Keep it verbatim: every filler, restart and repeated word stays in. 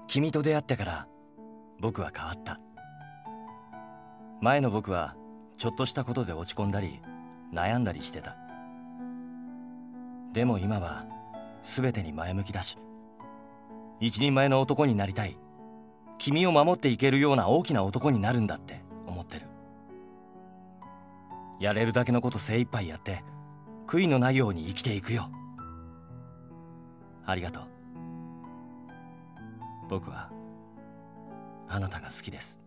君と出会ってから僕は変わった。前の僕はちょっとしたことで落ち込んだり悩んだりしてた。でも今は全てに前向きだし、一人前の男になりたい、君を守っていけるような大きな男になるんだって思ってる。やれるだけのこと精一杯やって悔いのないように生きていくよ。ありがとう。僕はあなたが好きです。